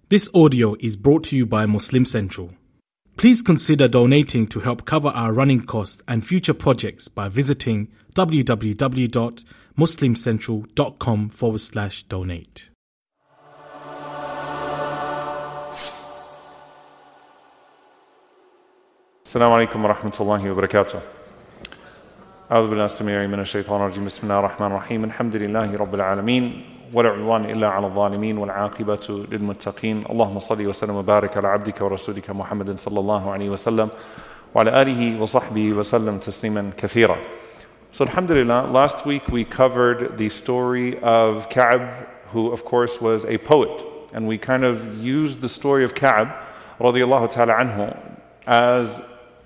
This audio is brought to you by Muslim Central. Please consider donating to help cover our running costs and future projects by visiting www.muslimcentral.com/donate. Assalamu alaikum wa rahmatullahi wa barakatuh. أعوذ بالله السميع من الشيطان الرجيم بسم الله الرحمن الرحيم الحمد لله رب العالمين ولا عدوان إلا على الظالمين والعاقبة للمتقين اللهم صل وسلم وبارك على عبدك ورسولك محمد صلى الله عليه وسلم وعلى آله وصحبه وسلم تسليما كثيرا. So alhamdulillah, last week we covered the story of Ka'b, who of course was a poet, and we kind of used the story of Ka'b radiyallahu ta'ala anhu as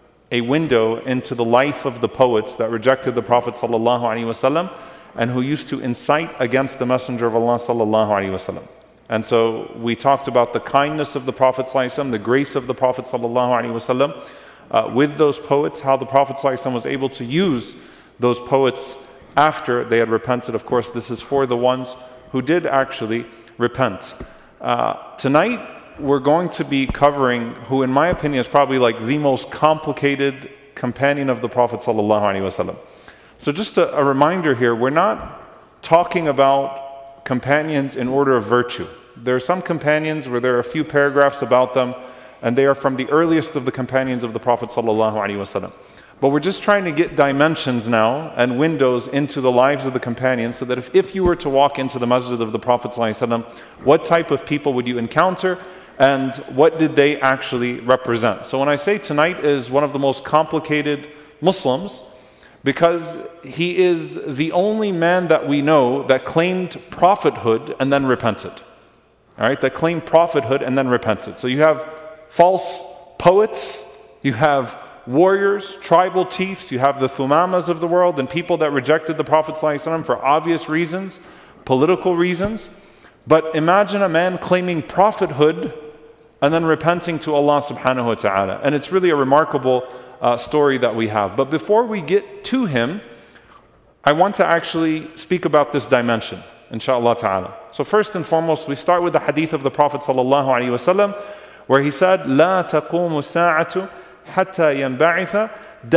a window into the life of the poets that rejected the Prophet sallallahu alaihi wasallam and who used to incite against the Messenger of Allah sallallahu alaihi wasallam. And so we talked about the kindness of the Prophet sallallahu alaihi wasallam, the grace of the Prophet sallallahu alaihi wasallam with those poets, how the Prophet sallallahu alaihi wasallam was able to use those poets after they had repented. Of course, this is for the ones who did actually repent. Tonight, we're going to be covering who, in my opinion, is probably like the most complicated companion of the Prophet sallallahu alaihi wasallam. So just a reminder here, we're not talking about companions in order of virtue. There are some companions where there are a few paragraphs about them, and they are from the earliest of the companions of the Prophet sallallahu alaihi wasallam. But we're just trying to get dimensions now and windows into the lives of the companions so that if you were to walk into the masjid of the Prophet ﷺ, what type of people would you encounter and what did they actually represent? So when I say tonight is one of the most complicated Muslims, because he is the only man that we know that claimed prophethood and then repented. All right, that claimed prophethood and then repented. So you have false poets, you have warriors, tribal chiefs, you have the Thumamas of the world and people that rejected the Prophet ﷺ for obvious reasons, political reasons. But imagine a man claiming prophethood and then repenting to Allah subhanahu wa ta'ala. And it's really a remarkable story that we have. But before we get to him, I want to actually speak about this dimension, inshaAllah ta'ala. So first and foremost, we start with the hadith of the Prophet sallallahu alaihi wasallam, where he said, لا تقوم الساعة حتى ينبعث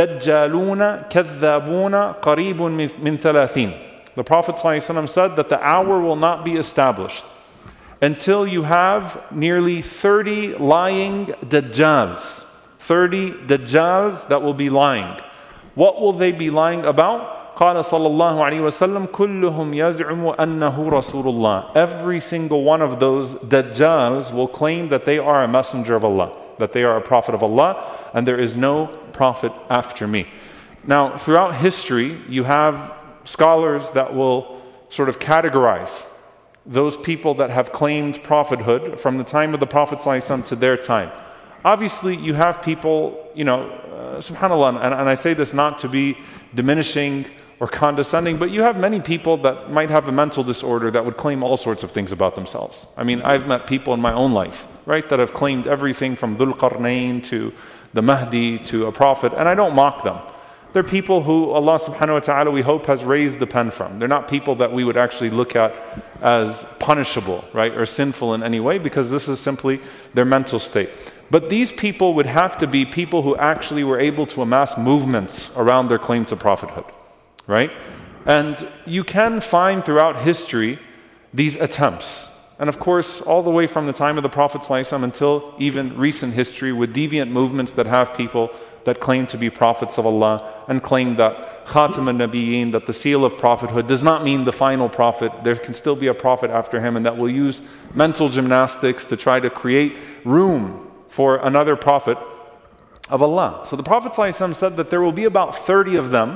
دجالون كذابون قريب من ثلاثين. The Prophet ﷺ said that the hour will not be established until you have nearly 30 lying dajjals. 30 dajjals that will be lying. What will they be lying about? قال صلى الله عليه وسلم كلهم يزعم أنه رسول الله. Every single one of those dajjals will claim that they are a messenger of Allah, that they are a prophet of Allah, and there is no prophet after me. Now, throughout history, you have scholars that will sort of categorize those people that have claimed prophethood from the time of the Prophet ﷺ to their time. Obviously, you have people, subhanAllah, and I say this not to be diminishing or condescending, but you have many people that might have a mental disorder that would claim all sorts of things about themselves. I mean, I've met people in my own life, right, that have claimed everything from Dhul Qarnayn to the Mahdi to a prophet, and I don't mock them. They're people who Allah subhanahu wa ta'ala, we hope, has raised the pen from. They're not people that we would actually look at as punishable, right, or sinful in any way, because this is simply their mental state. But these people would have to be people who actually were able to amass movements around their claim to prophethood, right? And you can find throughout history these attempts. And of course, all the way from the time of the Prophet ﷺ until even recent history, with deviant movements that have people that claim to be prophets of Allah and claim that Khatam al-Nabiyyin, that the seal of prophethood does not mean the final prophet. There can still be a prophet after him, and that will use mental gymnastics to try to create room for another prophet of Allah. So the Prophet ﷺ said that there will be about 30 of them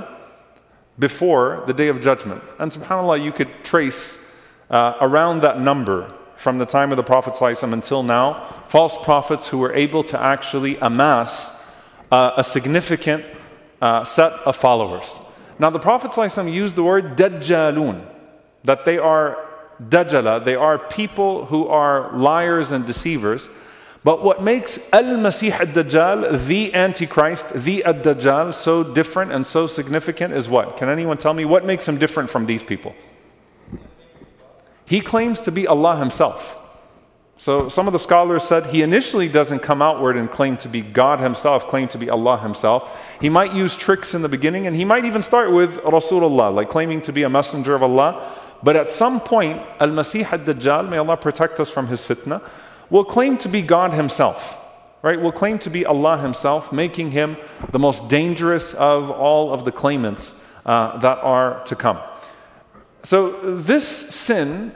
before the Day of Judgment. And subhanAllah, you could trace around that number from the time of the Prophet ﷺ until now, false prophets who were able to actually amass a significant set of followers. Now the Prophet ﷺ used the word dajjalun, that they are dajjala, they are people who are liars and deceivers. But what makes Al-Masih al-Dajjal, the Antichrist, the Ad-Dajjal, so different and so significant is what? Can anyone tell me what makes him different from these people? He claims to be Allah himself. So some of the scholars said he initially doesn't come outward and claim to be God himself, claim to be Allah himself. He might use tricks in the beginning, and he might even start with Rasulullah, like claiming to be a messenger of Allah. But at some point, Al-Masih al-Dajjal, may Allah protect us from his fitna, will claim to be God himself, right? Will claim to be Allah himself, making him the most dangerous of all of the claimants that are to come. So this sin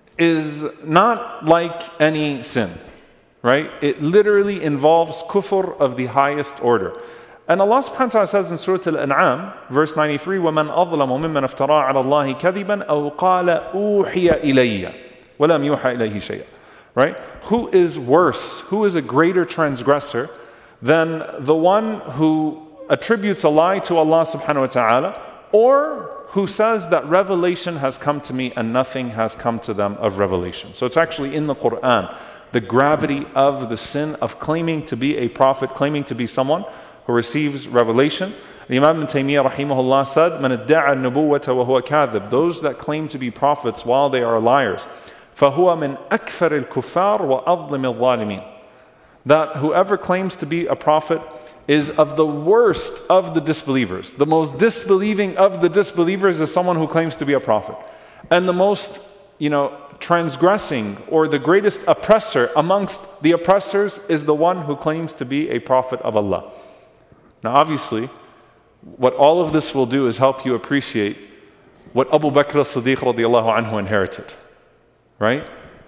is not like any sin, right? It literally involves kufr of the highest order. And Allah subhanahu wa ta'ala says in Surah Al-An'am, verse 93, وَمَنْ أَظْلَمُ مِمَّنْ افترى على الله كذبا أو قال أوحي إلي ولم يوحى إليه شيئا. Right? Who is worse? Who is a greater transgressor than the one who attributes a lie to Allah subhanahu wa ta'ala, or who says that revelation has come to me and nothing has come to them of revelation? So it's actually in the Quran, the gravity of the sin of claiming to be a prophet, claiming to be someone who receives revelation. The Imam Ibn Taymiyyah rahimahullah said, مَنِ ادَّعَى النُّبُوَّةَ وَهُوَ كَاذِبٌ. Those that claim to be prophets while they are liars. فَهُوَ مِنْ أَكْفَرِ الْكُفَّارِ وَأَظْلِمِ الظَّالِمِينَ. That whoever claims to be a prophet is of the worst of the disbelievers. The most disbelieving of the disbelievers is someone who claims to be a prophet. And the most, transgressing or the greatest oppressor amongst the oppressors is the one who claims to be a prophet of Allah. Now obviously, what all of this will do is help you appreciate what Abu Bakr as-Siddiq radiallahu anhu inherited. Right?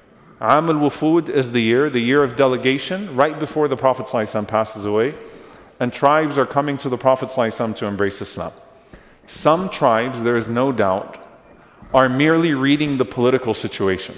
Aam al-Wufud is the year of delegation, right before the Prophet ﷺ passes away, and tribes are coming to the Prophet ﷺ to embrace Islam. Some tribes, there is no doubt, are merely reading the political situation.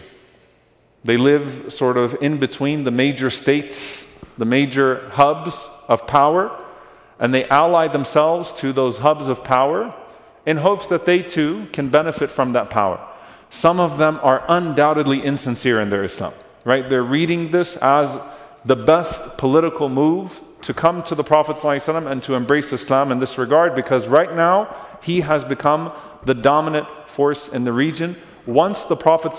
They live sort of in between the major states, the major hubs of power, and they ally themselves to those hubs of power in hopes that they too can benefit from that power. Some of them are undoubtedly insincere in their Islam, right? They're reading this as the best political move to come to the Prophet ﷺ and to embrace Islam in this regard, because right now he has become the dominant force in the region. Once the Prophet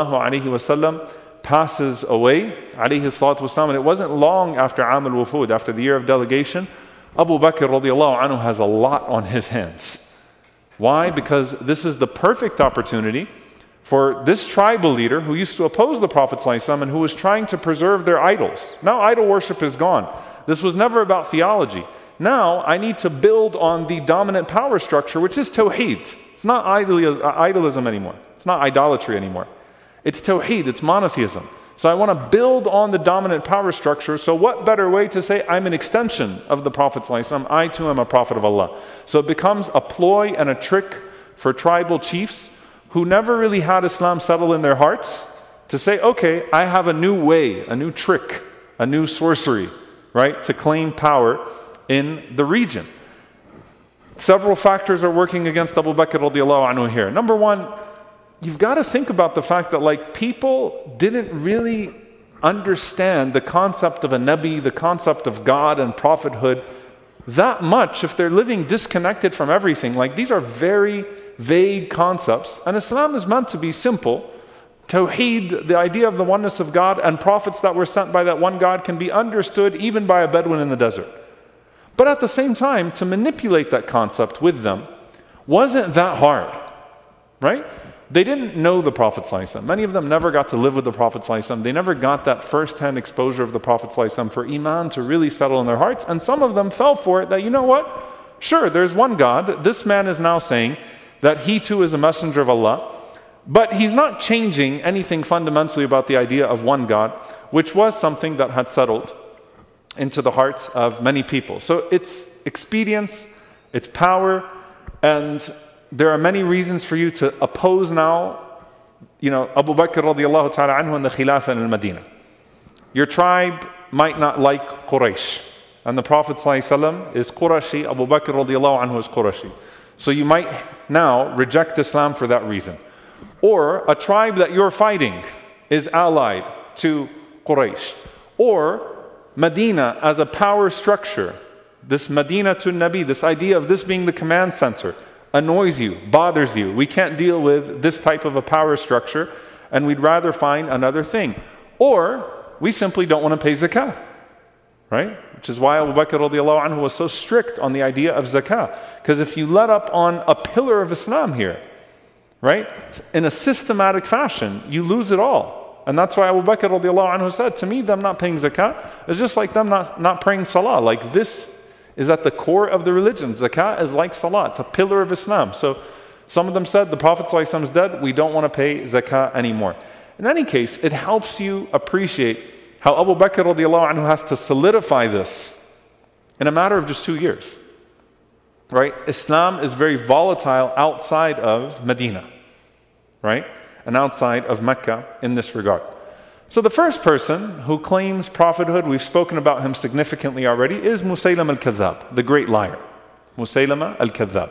ﷺ passes away, and it wasn't long after Aam al-Wufud, after the year of delegation, Abu Bakr radiallahu anhu has a lot on his hands. Why? Because this is the perfect opportunity for this tribal leader who used to oppose the Prophet ﷺ and who was trying to preserve their idols. Now idol worship is gone. This was never about theology. Now I need to build on the dominant power structure, which is Tawheed. It's not idolism anymore. It's not idolatry anymore. It's Tawheed, it's monotheism. So I want to build on the dominant power structure. So what better way to say I'm an extension of the Prophet ﷺ? I too am a prophet of Allah. So it becomes a ploy and a trick for tribal chiefs who never really had Islam settle in their hearts to say, okay, I have a new way, a new trick, a new sorcery, right, to claim power in the region. Several factors are working against Abu Bakr radiallahu anhu here. Number one, you've got to think about the fact that people didn't really understand the concept of a Nabi, the concept of God and prophethood that much if they're living disconnected from everything. These are very vague concepts, and Islam is meant to be simple. Tawheed, the idea of the oneness of God, and prophets that were sent by that one God can be understood even by a Bedouin in the desert. But at the same time, to manipulate that concept with them wasn't that hard, right? They didn't know the Prophet ﷺ. Many of them never got to live with the Prophet ﷺ. They never got that first-hand exposure of the Prophet ﷺ for Iman to really settle in their hearts. And some of them fell for it that, you know what? Sure, there's one God. This man is now saying that he too is a messenger of Allah. But he's not changing anything fundamentally about the idea of one God, which was something that had settled into the hearts of many people. So it's expedience, it's power, and there are many reasons for you to oppose now, Abu Bakr radiallahu ta'ala anhu and the Khilafah in Medina. Your tribe might not like Quraysh, and the Prophet ﷺ is Qurashi, Abu Bakr radiallahu anhu is Qurashi. So you might now reject Islam for that reason. Or a tribe that you're fighting is allied to Quraysh. Or Medina as a power structure, this Medina to Nabi, this idea of this being the command center, annoys you, bothers you. We can't deal with this type of a power structure, and we'd rather find another thing. or we simply don't want to pay zakah, right? Which is why Abu Bakr radiallahu anhu was so strict on the idea of zakah. Because if you let up on a pillar of Islam here, right, in a systematic fashion, you lose it all. And that's why Abu Bakr radiallahu anhu said, to me, them not paying zakah is just like them not praying salah. Like this is at the core of the religion. Zakah is like salah. It's a pillar of Islam. So some of them said, the Prophet ﷺ is dead, we don't want to pay zakah anymore. In any case, it helps you appreciate how Abu Bakr radiallahu anhu has to solidify this in a matter of just 2 years. Right? Islam is very volatile outside of Medina, right? And outside of Mecca in this regard. So the first person who claims prophethood, we've spoken about him significantly already, is Musaylim al-Kadhab, the great liar. Musaylima al-Kadhab.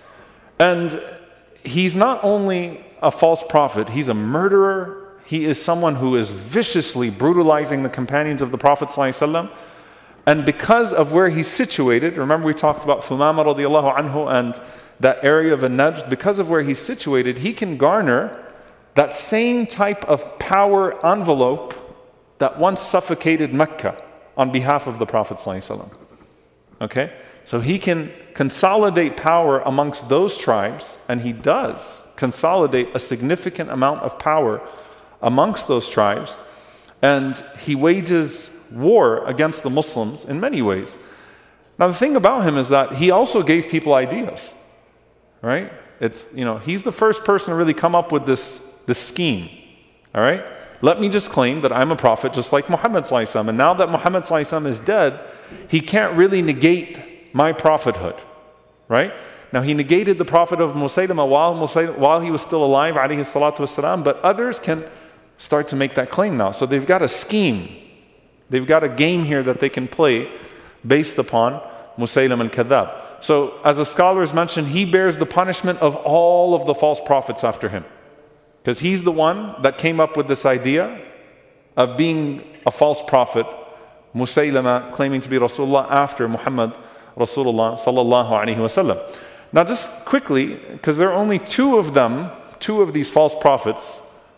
And he's not only a false prophet, he's a murderer. He is someone who is viciously brutalizing the companions of the Prophet ﷺ. And because of where he's situated, remember we talked about Thumama radiallahu anhu and that area of Najd, because of where he's situated, he can garner that same type of power envelope that once suffocated Mecca on behalf of the Prophet ﷺ. Okay? So he can consolidate power amongst those tribes, and he does consolidate a significant amount of power amongst those tribes, and he wages war against the Muslims in many ways. Now the thing about him is that he also gave people ideas, right? It's, he's the first person to really come up with this scheme, all right? Let me just claim that I'm a prophet just like Muhammad sallallahu alaihi wasallam, and now that Muhammad sallallahu alaihi wasallam is dead, he can't really negate my prophethood, right? Now he negated the prophet of Musaylima while he was still alive, alayhi salatu wasalam, but others can start to make that claim now. So they've got a scheme. They've got a game here that they can play based upon Musaylim al-Kadhab. So as the scholars mentioned, he bears the punishment of all of the false prophets after him. Because he's the one that came up with this idea of being a false prophet, Musaylima claiming to be Rasulullah after Muhammad Rasulullah sallallahu alaihi wasallam. Now just quickly, because there are only two of these false prophets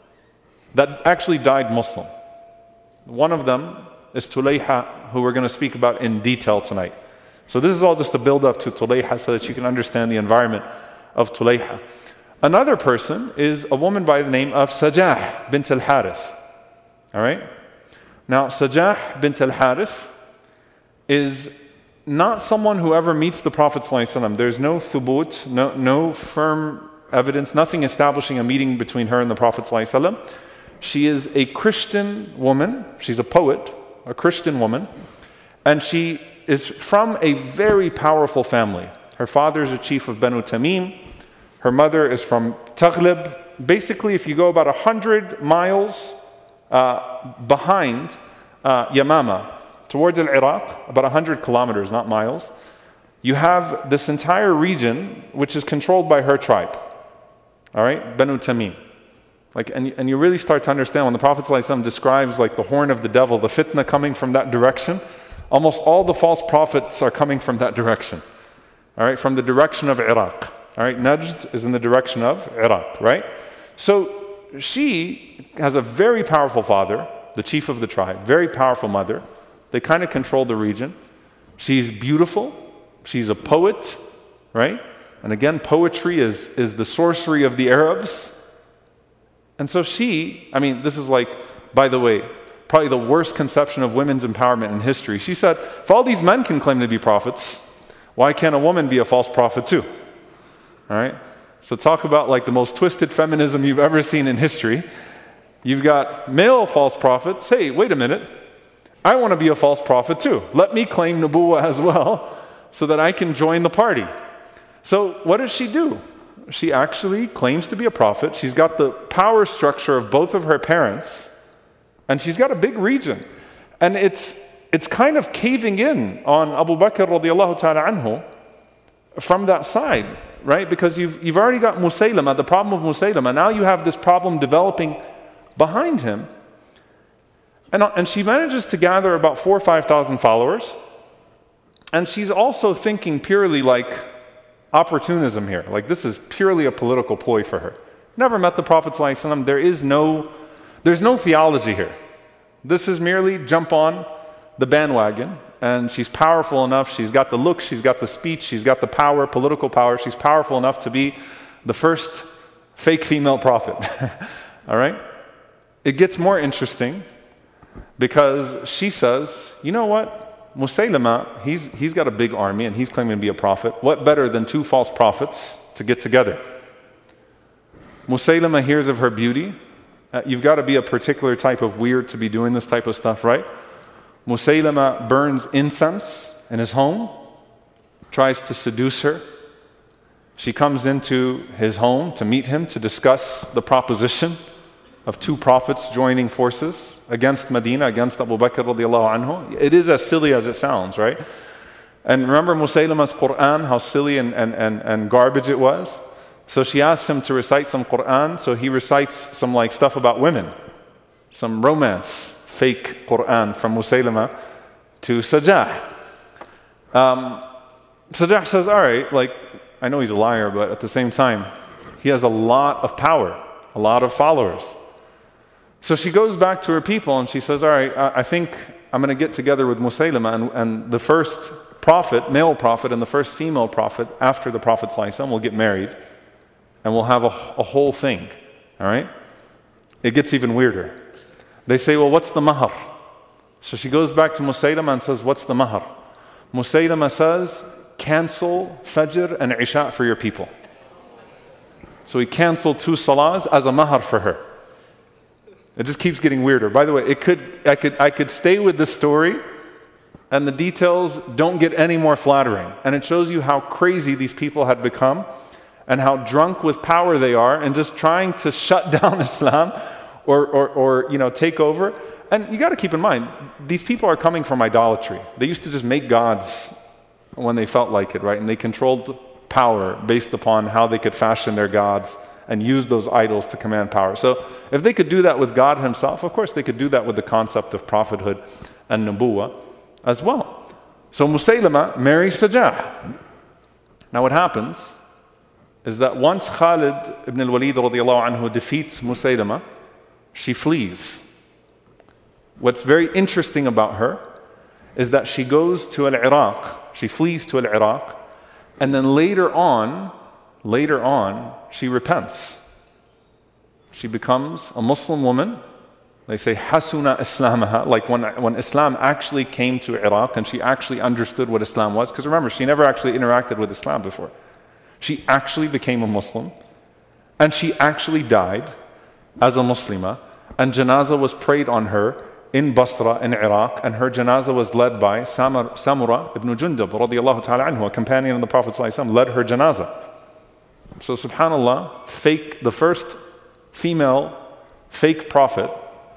that actually died Muslim. One of them is Tulayha, who we're going to speak about in detail tonight. So this is all just a build up to Tulayha so that you can understand the environment of Tulayha. Another person is a woman by the name of Sajah bint al-Harith. All right? Now, Sajah bint al-Harith is not someone who ever meets the Prophet ﷺ. There's no thubut, no firm evidence, nothing establishing a meeting between her and the Prophet ﷺ. She is a Christian woman. She's a poet, a Christian woman. And she is from a very powerful family. Her father is a chief of Banu Tamim. Her mother is from Taghlib. Basically, if you go about 100 miles behind Yamama, towards Iraq, about 100 kilometers, not miles, you have this entire region which is controlled by her tribe. All right? Banu Tamim. And you really start to understand when the Prophet ﷺ describes like the horn of the devil, the fitna coming from that direction, almost all the false prophets are coming from that direction. All right? From the direction of Iraq. All right? Najd is in the direction of Iraq, right? So she has a very powerful father, the chief of the tribe, very powerful mother. They kind of control the region. She's beautiful. She's a poet, right? And again, poetry is the sorcery of the Arabs. And so this is like, by the way, probably the worst conception of women's empowerment in history. She said, if all these men can claim to be prophets, why can't a woman be a false prophet too? All right? So talk about like the most twisted feminism you've ever seen in history. You've got male false prophets. Hey, wait a minute. I want to be a false prophet too. Let me claim nubuwwah as well so that I can join the party. So what does she do? She actually claims to be a prophet. She's got the power structure of both of her parents, and she's got a big region. And it's kind of caving in on Abu Bakr radiallahu ta'ala anhu from that side, right? Because you've already got Musaylima, the problem of Musaylima. Now you have this problem developing behind him. And she manages to gather about 4,000 or 5,000 followers. And she's also thinking purely like opportunism here. Like this is purely a political ploy for her. Never met the Prophet ﷺ. There's no theology here. This is merely jump on the bandwagon, and she's powerful enough, she's got the look, she's got the speech, she's got the power, political power, she's powerful enough to be the first fake female prophet. All right? It gets more interesting because she says, you know what? Musaylama, he's got a big army and he's claiming to be a prophet. What better than two false prophets to get together? Musaylama hears of her beauty. You've got to be a particular type of weird to be doing this type of stuff, right? Musaylama burns incense in his home, tries to seduce her. She comes into his home to meet him to discuss the proposition of two prophets joining forces against Medina, against Abu Bakr radiallahu anhu. It is as silly as it sounds, right? And remember Musaylama's Quran, how silly and garbage it was? So she asks him to recite some Quran, so he recites some like stuff about women, some romance, fake Quran from Musaylama to Sajah. Sajah says, all right, like, I know he's a liar, but at the same time, he has a lot of power, a lot of followers. So she goes back to her people and she says, all right, I think I'm going to get together with Musaylama and the first prophet, male prophet, and the first female prophet after the Prophet ﷺ will get married and we'll have a whole thing, all right? It gets even weirder. They say, well, what's the mahar? So she goes back to Musaylama and says, what's the mahar? Musaylama says, cancel Fajr and Isha for your people. So he canceled 2 salahs as a mahar for her. It just keeps getting weirder. By the way, I could stay with this story and the details don't get any more flattering. And it shows you how crazy these people had become and how drunk with power they are and just trying to shut down Islam or take over. And you got to keep in mind, these people are coming from idolatry. They used to just make gods when they felt like it, right? And they controlled power based upon how they could fashion their gods and use those idols to command power. So if they could do that with God himself, of course they could do that with the concept of prophethood and nubuwah as well. So Musaylama marries Sajah. Now what happens is that once Khalid ibn al-Walid radiallahu anhu defeats Musaylama, she flees. What's very interesting about her is that she goes to Al-Iraq, she flees to Al-Iraq, and then later on, she repents. She becomes a Muslim woman. They say, Hasuna Islamaha, like when Islam actually came to Iraq and she actually understood what Islam was, because remember, she never actually interacted with Islam before. She actually became a Muslim, and she actually died as a Muslimah, and janazah was prayed on her in Basra in Iraq, and her janazah was led by Samura ibn Jundub radiallahu ta'ala anhu, a companion of the Prophet ﷺ, led her janazah. So subhanAllah, the first female fake prophet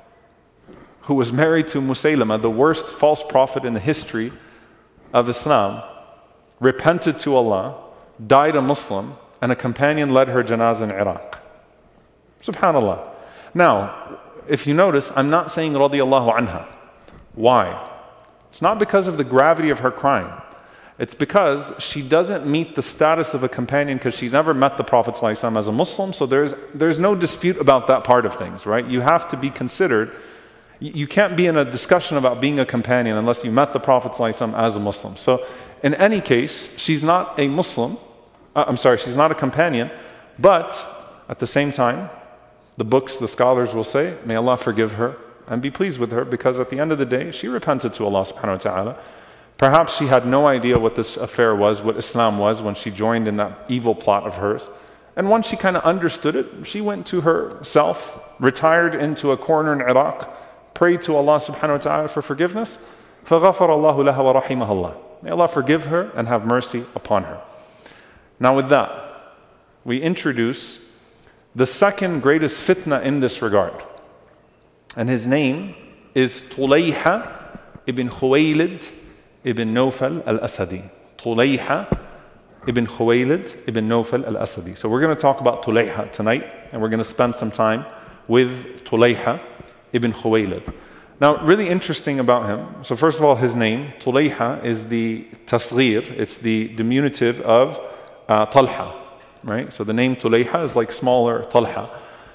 who was married to Musaylama, the worst false prophet in the history of Islam, repented to Allah, died a Muslim, and a companion led her janazah in Iraq. SubhanAllah. Now, if you notice, I'm not saying radiyallahu anha. Why? It's not because of the gravity of her crime. It's because she doesn't meet the status of a companion because she never met the Prophet ﷺ as a Muslim, so there's no dispute about that part of things, right? You have to be considered. You can't be in a discussion about being a companion unless you met the Prophet ﷺ as a Muslim. So in any case, she's not a Muslim. She's not a companion, but at the same time, the scholars will say, may Allah forgive her and be pleased with her, because at the end of the day, she repented to Allah subhanahu wa ta'ala. Perhaps she had no idea what this affair was, what Islam was, when she joined in that evil plot of hers. And once she kind of understood it, she went to herself, retired into a corner in Iraq, prayed to Allah subhanahu wa ta'ala for forgiveness. فَغَفَرَ اللَّهُ لَهَا وَرَحِمَهَا اللَّهُ. May Allah forgive her and have mercy upon her. Now with that, we introduce the second greatest fitna in this regard. And his name is Tulayha ibn Khuwaylid ibn Nawfal al-Asadi. Tulayha ibn Khuwaylid ibn Nawfal al-Asadi. So we're going to talk about Tulayha tonight, and we're going to spend some time with Tulayha ibn Khuwaylid. Now, really interesting about him. So first of all, his name, Tulayha, is the tasghir. It's the diminutive of Talha, right? So the name Tulayha is like smaller Talha.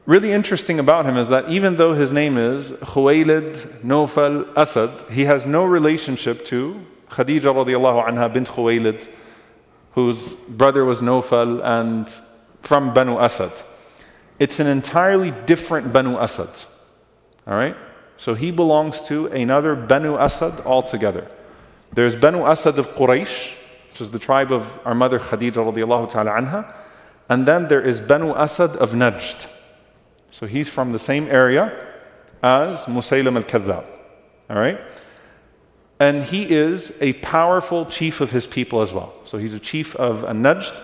really interesting about him is that even though his name is Khuwaylid Nawfal Asad, he has no relationship to Khadija radiallahu anha bint Khuwaylid, whose brother was Nawfal and from Banu Asad. It's an entirely different Banu Asad. All right? So he belongs to another Banu Asad altogether. There's Banu Asad of Quraysh, which is the tribe of our mother Khadija radiallahu ta'ala anha. And then there is Banu Asad of Najd. So he's from the same area as Musaylim al-Kadhab. All right? And he is a powerful chief of his people as well. So he's a chief of Najd.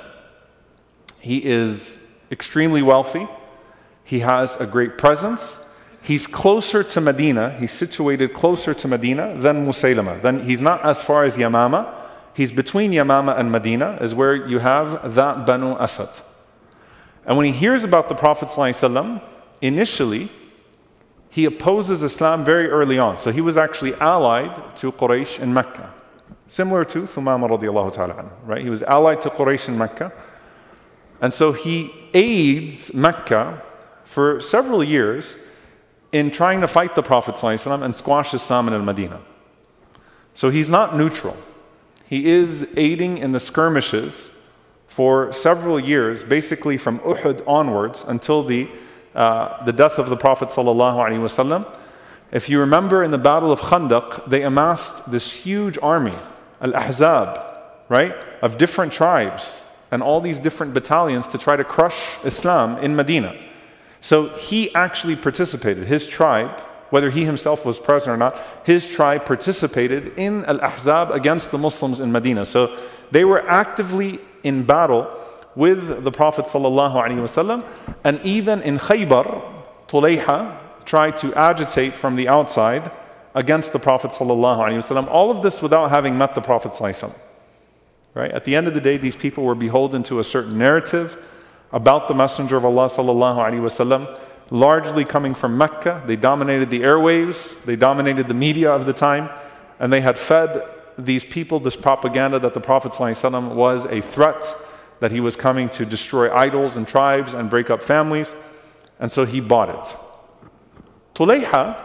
He is extremely wealthy. He has a great presence. He's closer to Medina. He's situated closer to Medina than Musaylama. Then he's not as far as Yamama. He's between Yamama and Medina, is where you have that Banu Asad. And when he hears about the Prophet ﷺ, initially, he opposes Islam very early on. So he was actually allied to Quraysh in Mecca. Similar to Thumama radiallahu ta'ala anhu, right? He was allied to Quraysh in Mecca. And so he aids Mecca for several years in trying to fight the Prophet ﷺ and squash Islam in al-Madinah. So he's not neutral. He is aiding in the skirmishes for several years, basically from Uhud onwards until the death of the Prophet ﷺ. If you remember in the Battle of Khandaq, they amassed this huge army, Al-Ahzab, right, of different tribes and all these different battalions to try to crush Islam in Medina. So he actually participated, his tribe, whether he himself was present or not, his tribe participated in Al-Ahzab against the Muslims in Medina. So they were actively in battle with the Prophet ﷺ, and even in Khaybar, Tulayha tried to agitate from the outside against the Prophet ﷺ. All of this without having met the Prophet ﷺ. Right? At the end of the day, these people were beholden to a certain narrative about the Messenger of Allah ﷺ, largely coming from Mecca. They dominated the airwaves, they dominated the media of the time, and they had fed these people this propaganda that the Prophet ﷺ was a threat, that he was coming to destroy idols and tribes and break up families, and so he bought it. Tulayha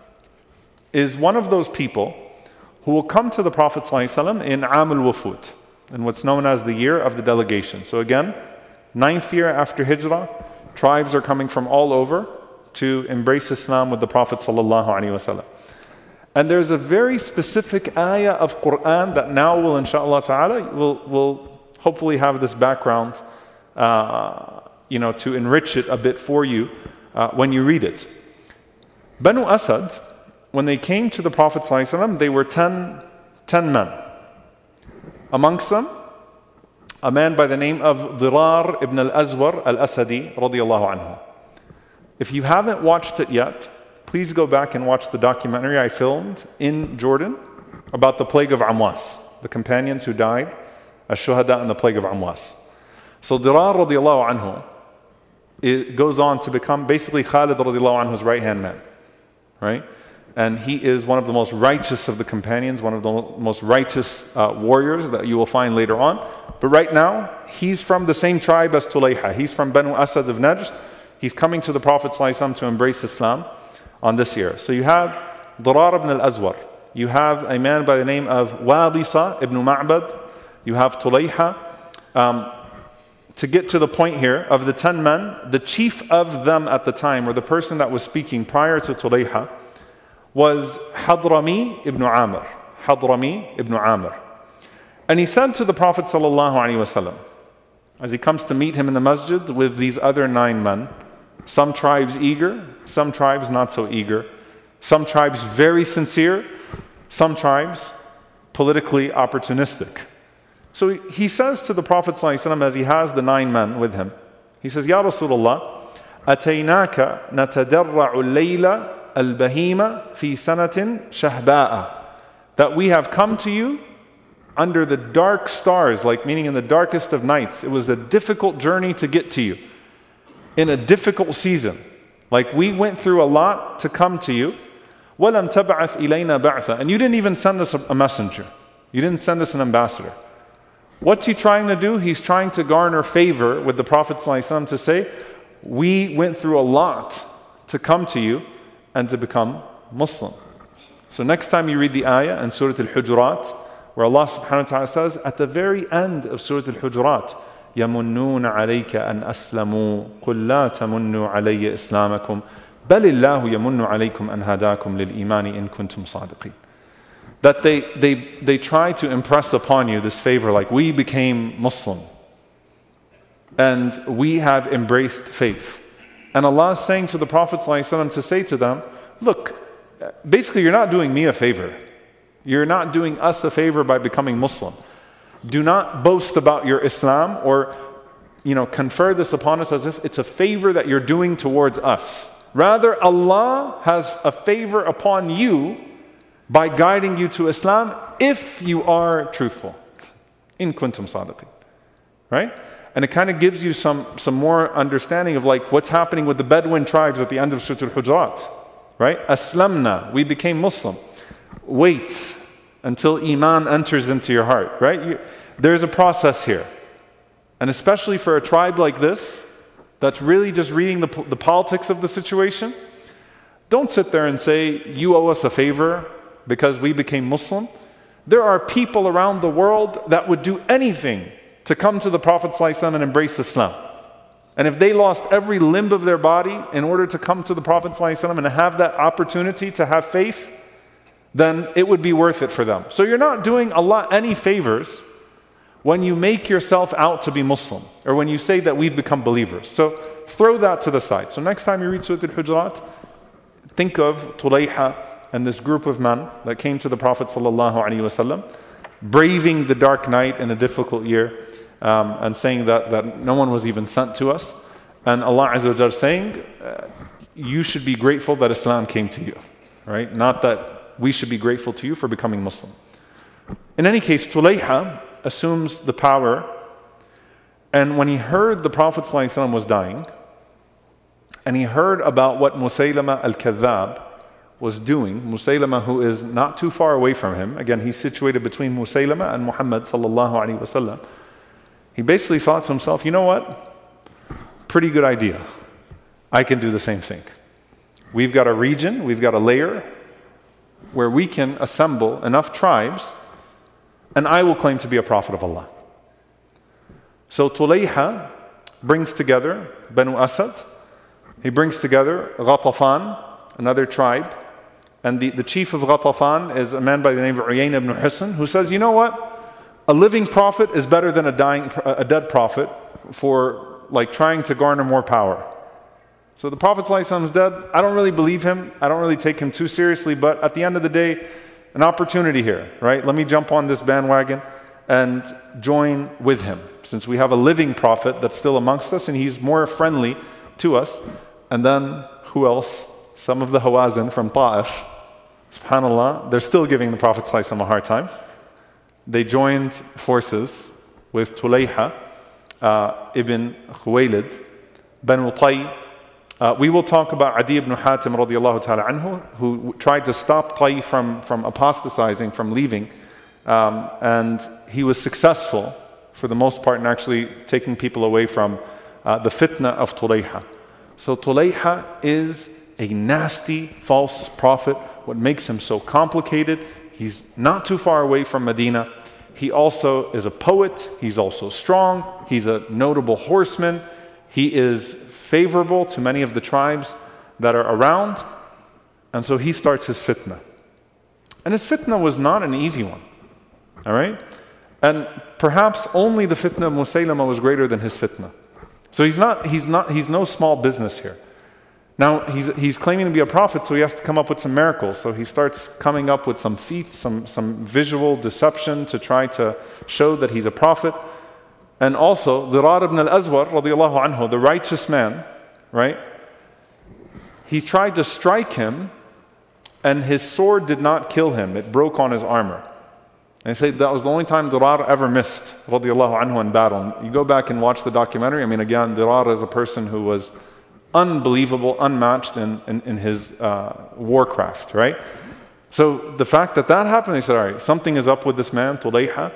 is one of those people who will come to the Prophet ﷺ in Am al-Wufud, in what's known as the year of the delegation. So again, 9th year after Hijrah, tribes are coming from all over to embrace Islam with the Prophet ﷺ. And there's a very specific ayah of Quran that now will, inshaAllah ta'ala, will hopefully have this background, to enrich it a bit for you when you read it. Banu Asad, when they came to the Prophet ﷺ, they were 10 men. Amongst them, a man by the name of Dirar ibn al-Azwar al-Asadi radiyallahu anhu. If you haven't watched it yet, please go back and watch the documentary I filmed in Jordan about the plague of Amwas, the companions who died, Ash-Shuhada in the plague of Amwas. So Dirar radiyallahu anhu, it goes on to become basically Khalid radiyallahu anhu's right-hand man, right? And he is one of the most righteous of the companions, one of the most righteous warriors that you will find later on. But right now, he's from the same tribe as Tulayha. He's from Banu Asad of Najd. He's coming to the Prophet ﷺ to embrace Islam on this year. So you have Dirar ibn al-Azwar. You have a man by the name of Wabisa ibn Ma'bad. You have Tulayha. To get to the point here, of the 10 men, the chief of them at the time, or the person that was speaking prior to Tulayha, was Hadrami ibn Amr. Hadrami ibn Amr. And he said to the Prophet ﷺ, as he comes to meet him in the masjid with these other 9 men, some tribes eager, some tribes not so eager, some tribes very sincere, some tribes politically opportunistic. So he says to the Prophet ﷺ, as he has the 9 men with him, he says, Ya Rasulullah, أتيناك نتدرع الليل البهيمة في سنة شهباء. That we have come to you under the dark stars, like meaning in the darkest of nights. It was a difficult journey to get to you in a difficult season. Like we went through a lot to come to you. وَلَمْ تَبْعَثْ إِلَيْنَا بَعْثًا. And you didn't even send us a messenger. You didn't send us an ambassador. What's he trying to do? He's trying to garner favor with the Prophet ﷺ to say, we went through a lot to come to you and to become Muslim. So next time you read the ayah in Surah Al-Hujurat, where Allah subhanahu wa ta'ala says at the very end of Surah Al-Hujurat, يَمُنُّونَ عَلَيْكَ أَنْ أَسْلَمُوا قُلْ لَا تَمُنُّوا عَلَيَّ إِسْلَامَكُمْ بَلِ اللَّهُ يَمُنُّ عَلَيْكُمْ أَنْ هَدَاكُمْ لِلْإِيمَانِ إِن كُنْتُمْ صَادِقِينَ. That they try to impress upon you this favor, like we became Muslim and we have embraced faith. And Allah is saying to the Prophet ﷺ to say to them, look, basically you're not doing me a favor. You're not doing us a favor by becoming Muslim. Do not boast about your Islam or confer this upon us as if it's a favor that you're doing towards us. Rather, Allah has a favor upon you by guiding you to Islam if you are truthful. In kuntum sadiqin. Right? And it kind of gives you some more understanding of like what's happening with the Bedouin tribes at the end of Surah Al-Hujurat. Right? Aslamna, we became Muslim. Wait until Iman enters into your heart. Right? There's a process here. And especially for a tribe like this, that's really just reading the politics of the situation, don't sit there and say, you owe us a favor because we became Muslim. There are people around the world that would do anything to come to the Prophet ﷺ and embrace Islam. And if they lost every limb of their body in order to come to the Prophet ﷺ and have that opportunity to have faith, then it would be worth it for them. So you're not doing Allah any favors when you make yourself out to be Muslim, or when you say that we've become believers. So throw that to the side. So next time you read Surah Al-Hujurat, think of Tulayha and this group of men that came to the Prophet ﷺ, braving the dark night in a difficult year, and saying that no one was even sent to us. And Allah Azza wa Jalla saying, you should be grateful that Islam came to you. Right? Not that we should be grateful to you for becoming Muslim. In any case, Tulayha assumes the power, and when he heard the Prophet ﷺ was dying, and he heard about what Musaylama al-Kadhab was doing, Musaylama who is not too far away from him, again he's situated between Musaylama and Muhammad sallallahu alaihi wasallam, he basically thought to himself, you know what, pretty good idea, I can do the same thing. We've got a region, we've got a layer where we can assemble enough tribes and I will claim to be a prophet of Allah. So Tulayha brings together Banu Asad, he brings together Ghatafan, another tribe, and the chief of Ghatafan is a man by the name of Uyayna ibn Hisn, who says, you know what, a living prophet is better than a dead prophet for like trying to garner more power. So the Prophet ﷺ is dead, I don't really believe him, I don't really take him too seriously, but at the end of the day, an opportunity here, right? Let me jump on this bandwagon and join with him, since we have a living prophet that's still amongst us and he's more friendly to us. And then, who else? Some of the Hawazin from Ta'if, subhanAllah, they're still giving the Prophet ﷺ a hard time. They joined forces with Tulayha, ibn Khuwaylid, Banu Tay. We will talk about Adi ibn Hatim radiallahu ta'ala anhu, who tried to stop Tay from apostatizing, from leaving. And he was successful for the most part in actually taking people away from the fitna of Tulayha. So Tulayha is a nasty false prophet. What makes him so complicated, he's not too far away from Medina. He also is a poet, he's also strong, he's a notable horseman, he is favorable to many of the tribes that are around, and so he starts his fitna. And his fitna was not an easy one, all right? And perhaps only the fitna of Musaylama was greater than his fitna. So he's no small business here. Now, he's claiming to be a prophet, so he has to come up with some miracles. So he starts coming up with some feats, some visual deception to try to show that he's a prophet. And also, Dirar ibn al-Azwar, radiallahu anhu, the righteous man, right? He tried to strike him, and his sword did not kill him. It broke on his armor. And he said that was the only time Dirar ever missed, radiallahu anhu, in battle. You go back and watch the documentary. I mean, again, Dirar is a person who was unbelievable, unmatched in his warcraft, right? So the fact that happened, he said, all right, something is up with this man, Tulayha.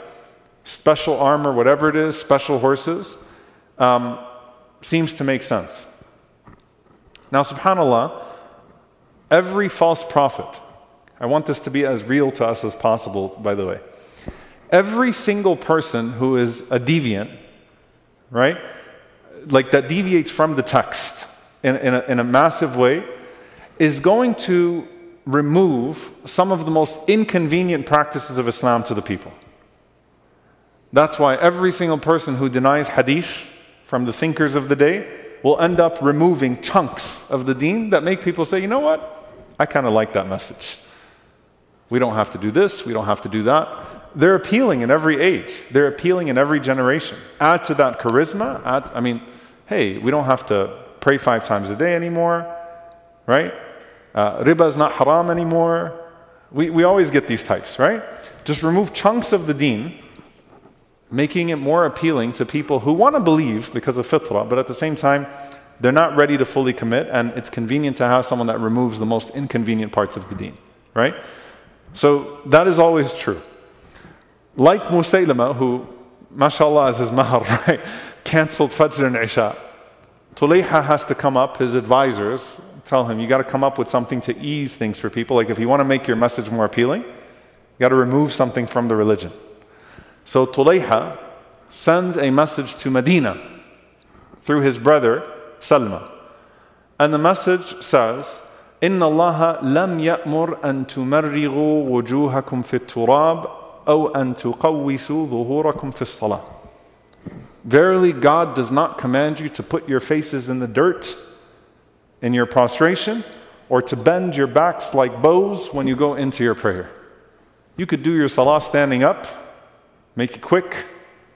Special armor, whatever it is, special horses, seems to make sense. Now, subhanAllah, every false prophet, I want this to be as real to us as possible, by the way. Every single person who is a deviant, right, like that deviates from the text in a massive way, is going to remove some of the most inconvenient practices of Islam to the people. That's why every single person who denies hadith from the thinkers of the day will end up removing chunks of the deen that make people say, you know what, I kind of like that message. We don't have to do this, we don't have to do that. They're appealing in every age. They're appealing in every generation. Add to that charisma, hey, we don't have to pray 5 times a day anymore, right? Riba is not haram anymore. We always get these types, right? Just remove chunks of the deen, making it more appealing to people who want to believe because of fitrah, but at the same time, they're not ready to fully commit, and it's convenient to have someone that removes the most inconvenient parts of the deen, right? So that is always true. Like Musaylama, who, mashallah, is his mahar, right? Cancelled Fajr and Isha. Tulayha has to come up, his advisors tell him, you got to come up with something to ease things for people. Like if you want to make your message more appealing, you got to remove something from the religion. So Tulayha sends a message to Medina through his brother Salma. And the message says, إِنَّ اللَّهَ لَمْ يَأْمُرْ أَن تُمَرِّغُوا وُجُوهَكُمْ فِي التُّرَابِ أَوْ أَن تُقَوِّسُوا ظُهُورَكُمْ فِي الصَّلَاةِ. Verily, God does not command you to put your faces in the dirt in your prostration, or to bend your backs like bows when you go into your prayer. You could do your salah standing up, make it quick,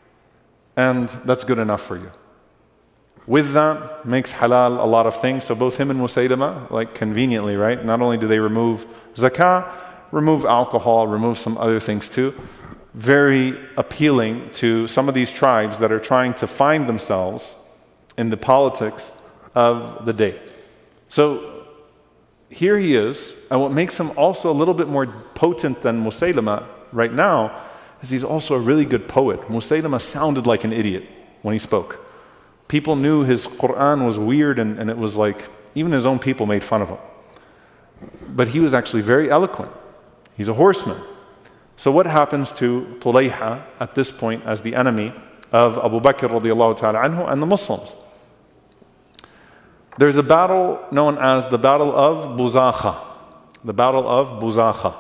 and that's good enough for you. With that, makes halal a lot of things. So both him and Musaylama, like conveniently, right? Not only do they remove zakah, remove alcohol, remove some other things too. Very appealing to some of these tribes that are trying to find themselves in the politics of the day. So here he is, and what makes him also a little bit more potent than Musaylama right now is he's also a really good poet. Musaylama sounded like an idiot when he spoke. People knew his Quran was weird, and it was like, even his own people made fun of him. But he was actually very eloquent. He's a horseman. So what happens to Tulayha at this point as the enemy of Abu Bakr radiallahu ta'ala anhu and the Muslims? There's a battle known as the Battle of Buzakha. The Battle of Buzakha.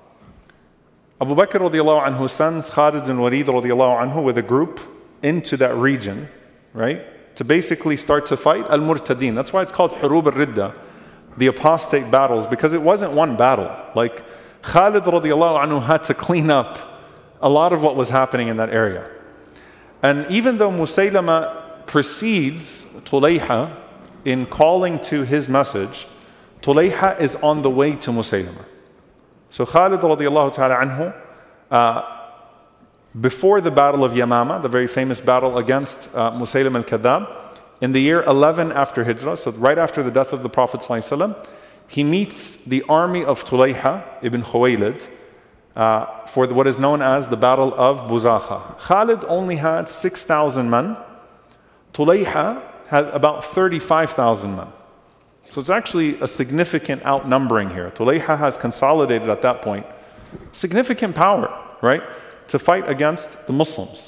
Abu Bakr radiallahu anhu sends Khalid bin Walid radiallahu anhu with a group into that region, right? To basically start to fight al-Murtadeen. That's why it's called Hurub al-Ridda, the apostate battles, because it wasn't one battle. Like Khalid radiallahu anhu had to clean up a lot of what was happening in that area. And even though Musaylama precedes Tulayha in calling to his message, Tulayha is on the way to Musaylama. So Khalid radiallahu ta'ala anhu, before the battle of Yamama, the very famous battle against Musaylim al-Kadhab, in the year 11 after Hijrah, so right after the death of the Prophet ﷺ, he meets the army of Tulayha ibn Khuwaylid for what is known as the Battle of Buzakha. Khalid only had 6,000 men. Tulayha had about 35,000 men. So it's actually a significant outnumbering here. Tulayha has consolidated at that point significant power, right, to fight against the Muslims.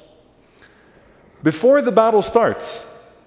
Before the battle starts,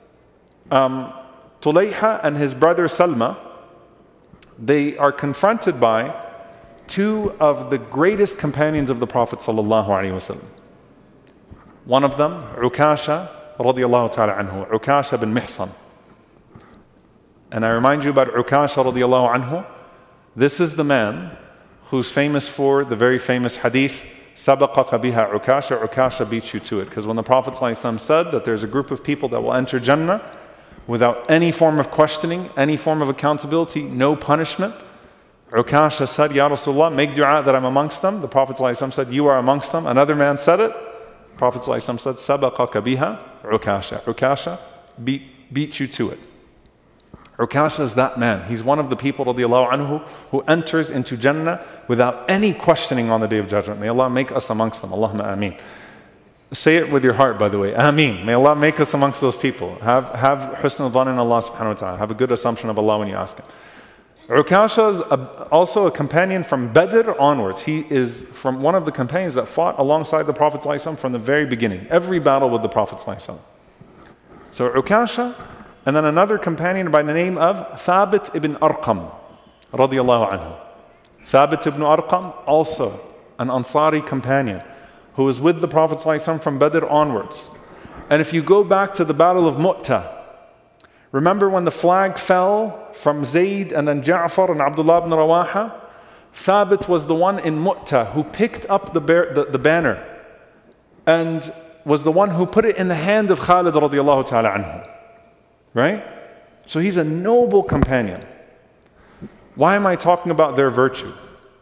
Tulayha and his brother Salma, they are confronted by 2 of the greatest companions of the Prophet ﷺ. One of them, Ukasha radiallahu ta'ala anhu, Ukasha bin Mihsan. And I remind you about Ukasha radiallahu anhu. This is the man who's famous for the very famous hadith, Sabaqaka biha Ukasha, Ukasha beat you to it. Because when the Prophet ﷺ said that there's a group of people that will enter Jannah without any form of questioning, any form of accountability, no punishment, Ukasha said, Ya Rasulullah, make dua that I'm amongst them. The Prophet ﷺ said, you are amongst them. Another man said it. The Prophet ﷺ said, Sabaqaka biha Ukasha. Ukasha beat you to it. Ukasha is that man. He's one of the people radiallahu anhu who enters into Jannah without any questioning on the Day of Judgment. May Allah make us amongst them. Allahumma ameen. Say it with your heart, by the way. Ameen. May Allah make us amongst those people. Have husn al-dhan in Allah subhanahu wa ta'ala. Have a good assumption of Allah when you ask Him. Ukasha is also a companion from Badr onwards. He is from one of the companions that fought alongside the Prophet ﷺ from the very beginning. Every battle with the Prophet ﷺ. So Ukasha, and then another companion by the name of Thabit ibn Arqam, radiyallahu anhu. Thabit ibn Arqam, also an Ansari companion, who was with the Prophet ﷺ from Badr onwards. And if you go back to the Battle of Mu'tah, remember when the flag fell from Zayd and then Ja'far and Abdullah ibn Rawaha? Thabit was the one in Mu'tah who picked up the banner and was the one who put it in the hand of Khalid radiallahu ta'ala anhu. Right? So he's a noble companion. Why am I talking about their virtue?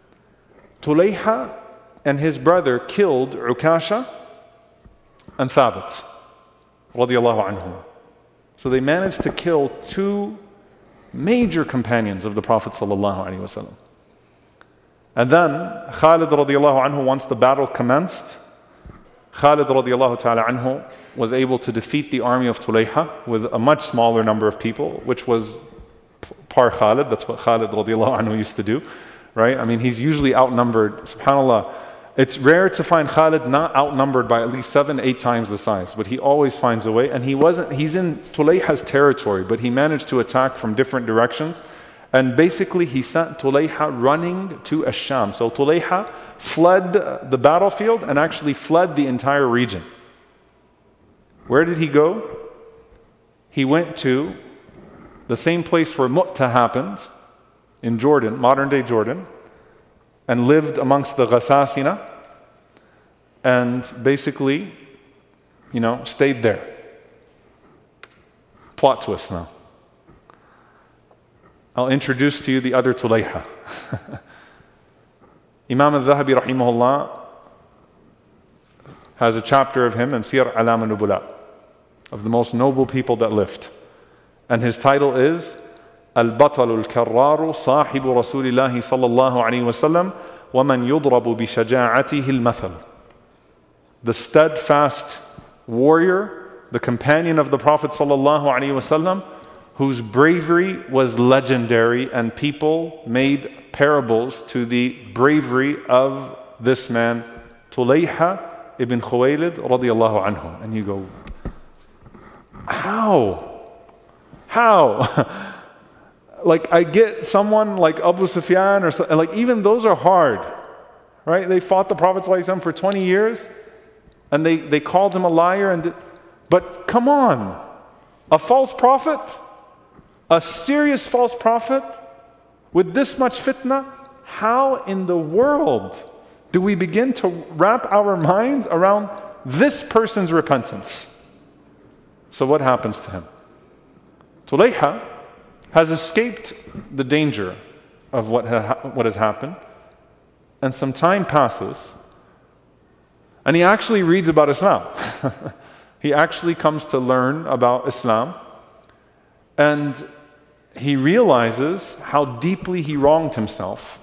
Tulayha and his brother killed Ukasha and Thabit radiallahu anhu. So they managed to kill two major companions of the Prophet sallallahu alaihi wasallam. And then Khalid radiallahu anhu, once the battle commenced, Khalid radiallahu ta'ala anhu was able to defeat the army of Tulayha with a much smaller number of people, which was par Khalid. That's what Khalid radiallahu anhu used to do, right? I mean, he's usually outnumbered. SubhanAllah, it's rare to find Khalid not outnumbered by at least 7-8 times the size, but he always finds a way. And he's in Tulayha's territory, but he managed to attack from different directions. And basically he sent Tulayha running to Ash-Sham. So Tulayha fled the battlefield and actually fled the entire region. Where did he go? He went to the same place where Mu'tah happened, in Jordan, modern day Jordan, and lived amongst the Ghasasina, and basically, stayed there. Plot twist now. I'll introduce to you the other Tulayha. Imam al-Dhahabi rahimahullah has a chapter of him in Siyar A'lam an-Nubala, of the most noble people that lived. And his title is البطل الكرار صاحب رسول الله صلى الله عليه وسلم ومن يضرب بشجاعته المثل. The steadfast warrior, the companion of the Prophet صلى الله عليه وسلم, whose bravery was legendary, and people made parables to the bravery of this man, Tulayha ibn Khuwaylid radiallahu anhu. And you go, how? Like, I get someone like Abu Sufyan or something, like even those are hard, right? They fought the Prophet ﷺ for 20 years and they called him a liar. But come on, a false prophet, a serious false prophet with this much fitna, how in the world do we begin to wrap our minds around this person's repentance? So what happens to him? Tulayha has escaped the danger of what has happened, and some time passes, and he actually reads about Islam. He actually comes to learn about Islam, and he realizes how deeply he wronged himself.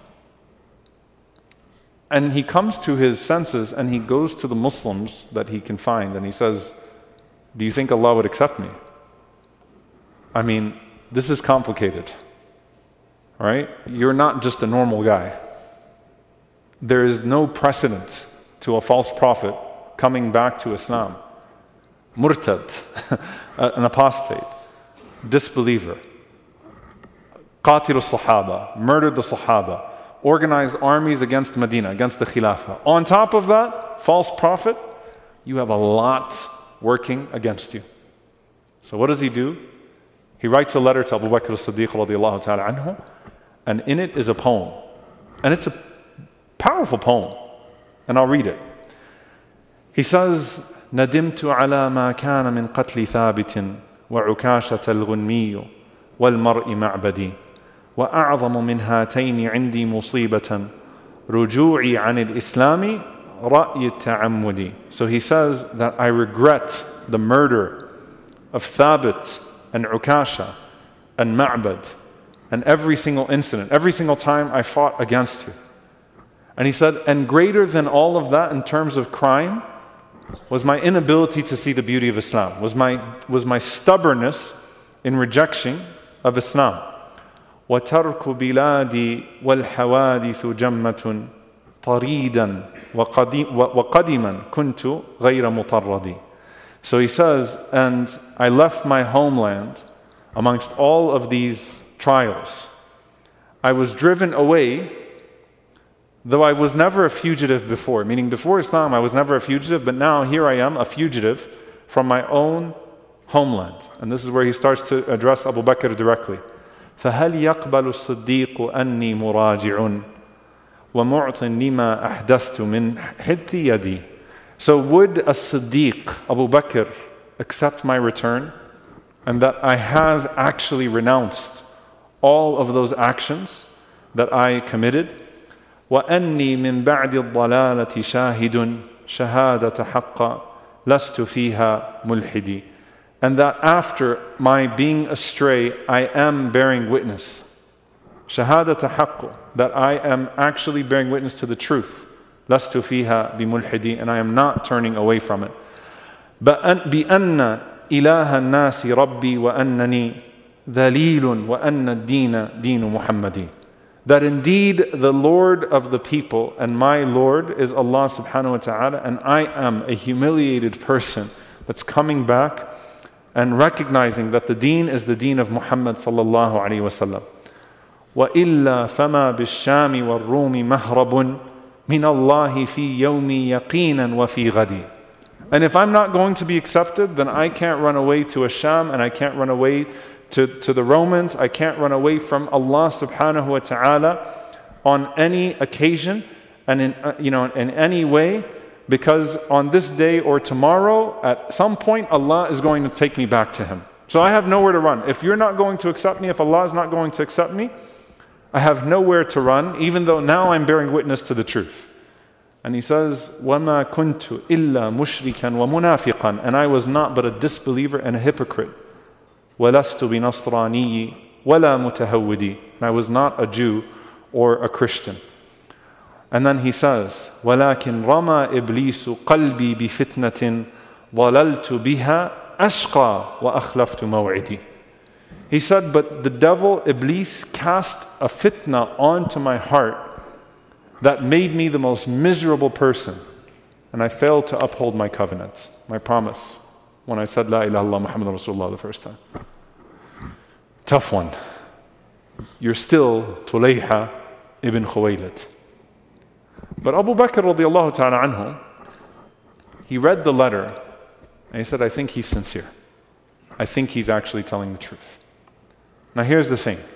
And he comes to his senses, and he goes to the Muslims that he can find, and he says, do you think Allah would accept me? I mean, this is complicated, right? You're not just a normal guy. There is no precedent to a false prophet coming back to Islam. Murtad, an apostate, disbeliever. Qatil al-Sahaba, murdered the Sahaba, organized armies against Medina, against the Khilafah. On top of that, false prophet, you have a lot working against you. So what does he do? He writes a letter to Abu Bakr as-Siddiq radiallahu ta'ala anhu, and in it is a poem. And it's a powerful poem. And I'll read it. He says, ندمت على ما كان من قتل ثابت وعكاشة الغنمي والمرء معبدي وأعظم من هاتين عندي مصيبة رجوعي عن الإسلام رأي التعمد. So he says that I regret the murder of Thabit and Ukasha and Ma'bad and every single incident, every single time I fought against you. And he said, and greater than all of that in terms of crime was my inability to see the beauty of Islam, was my stubbornness in rejection of Islam. وَتَرْكُ بِلَادِي وَالْحَوَادِثُ جَمَّةٌ طَرِيدًا وَقَدِمًا كُنْتُ غَيْرَ مُطَرَّدِي. So he says, and I left my homeland amongst all of these trials. I was driven away, though I was never a fugitive before. Meaning before Islam, I was never a fugitive, but now here I am, a fugitive from my own homeland. And this is where he starts to address Abu Bakr directly. فَهَلْ يَقْبَلُ الصِّدِّيقُ أَنِّي مُرَاجِعٌ وَمُعْطٍ لِمَا أَحْدَثْتُ مِنْ حِدِّ يَدِي. So would a Siddiq, Abu Bakr, accept my return and that I have actually renounced all of those actions that I committed? وَأَنِّي مِنْ بَعْدِ الضَّلَالَةِ شَاهِدٌ شَهَادَةَ حَقَّ لَسْتُ فِيهَا مُلْحِدِي. And that after my being astray, I am bearing witness. Shahadata haqqu, that I am actually bearing witness to the truth. Lastu fiha bimulhidi, and I am not turning away from it. بأن إله الناس ربي وأنني ذليل وأن الدين دين محمدي. That indeed the Lord of the people and my Lord is Allah subhanahu wa ta'ala, and I am a humiliated person that's coming back and recognizing that the deen is the deen of Muhammad sallallahu alayhi wa sallam. وَإِلَّا فَمَا بِالشَّامِ وَالرُّومِ مَهْرَبٌ مِنَ اللَّهِ فِي يَوْمِي يَقِينًا وَفِي غَدِي. And if I'm not going to be accepted, then I can't run away to Asham, and I can't run away to the Romans. I can't run away from Allah subhanahu wa ta'ala on any occasion and in any way, because on this day or tomorrow, at some point, Allah is going to take me back to Him. So I have nowhere to run. If you're not going to accept me, if Allah is not going to accept me, I have nowhere to run, even though now I'm bearing witness to the truth. And he says, وَمَا كُنْتُ إِلَّا مُشْرِكًا وَمُنَافِقًا. And I was not but a disbeliever and a hypocrite. وَلَسْتُ بِنَصْرَانِيِّ وَلَا مُتَهَوِّدِي. And I was not a Jew or a Christian. And then he says, وَلَكِنْ رَمَى إِبْلِيسُ قَلْبِي بِفِتْنَةٍ ضَلَلْتُ بِهَا أَشْقَى وَأَخْلَفْتُ مَوْعِدِي. He said, but the devil, Iblis, cast a fitna onto my heart that made me the most miserable person. And I failed to uphold my covenant, my promise, when I said, La ilaha illallah Muhammadur Rasulullah the first time. Tough one. You're still Tulayha ibn Khuwaylid. But Abu Bakr radiallahu ta'ala anhu, he read the letter and he said, I think he's sincere. I think he's actually telling the truth. Now here's the thing.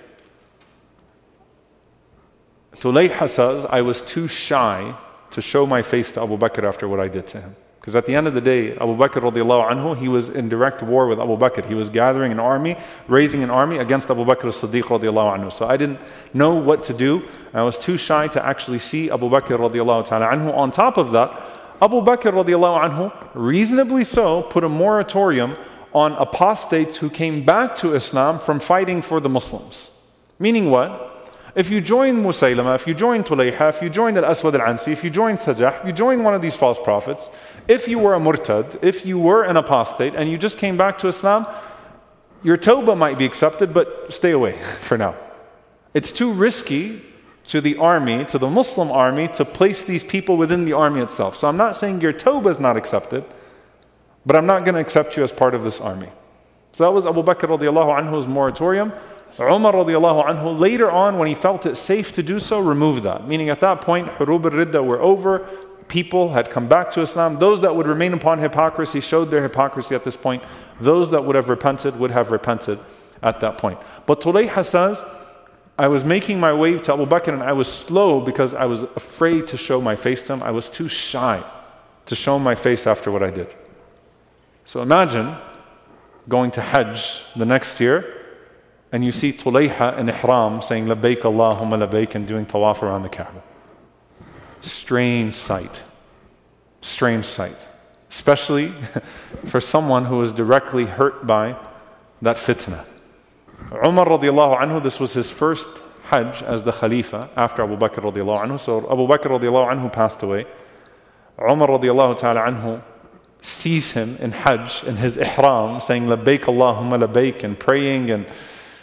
Tulayha says, I was too shy to show my face to Abu Bakr after what I did to him. Because at the end of the day, Abu Bakr radiallahu anhu, he was in direct war with Abu Bakr. He was gathering an army, raising an army against Abu Bakr as-Siddiq radiallahu anhu. So I didn't know what to do. I was too shy to actually see Abu Bakr radiallahu ta'ala anhu. On top of that, Abu Bakr radiallahu anhu, reasonably so, put a moratorium on apostates who came back to Islam from fighting for the Muslims. Meaning what? If you join Musaylama, if you join Tulayha, if you join Al-Aswad Al-Ansi, if you join Sajah, if you join one of these false prophets, if you were a murtad, if you were an apostate and you just came back to Islam, your tawbah might be accepted, but stay away for now. It's too risky to the army, to the Muslim army, to place these people within the army itself. So I'm not saying your tawbah is not accepted, but I'm not going to accept you as part of this army. So that was Abu Bakr radiallahu anhu's moratorium. Umar radiallahu anhu, later on when he felt it safe to do so, removed that. Meaning at that point, hurub al-ridda were over, people had come back to Islam. Those that would remain upon hypocrisy showed their hypocrisy at this point. Those that would have repented at that point. But Tulayha says, I was making my way to Abu Bakr and I was slow because I was afraid to show my face to him. I was too shy to show my face after what I did. So imagine going to Hajj the next year and you see Tulayha in ihram saying labbaik Allahumma labbaik and doing tawaf around the Kaaba. Strange sight. Strange sight. Especially for someone who was directly hurt by that fitna. Umar radiallahu anhu, this was his first Hajj as the Khalifa after Abu Bakr radiallahu anhu. So Abu Bakr radiallahu anhu passed away. Umar radiallahu ta'ala anhu sees him in Hajj, in his ihram, saying, Labbaik Allahumma labbaik, and praying, and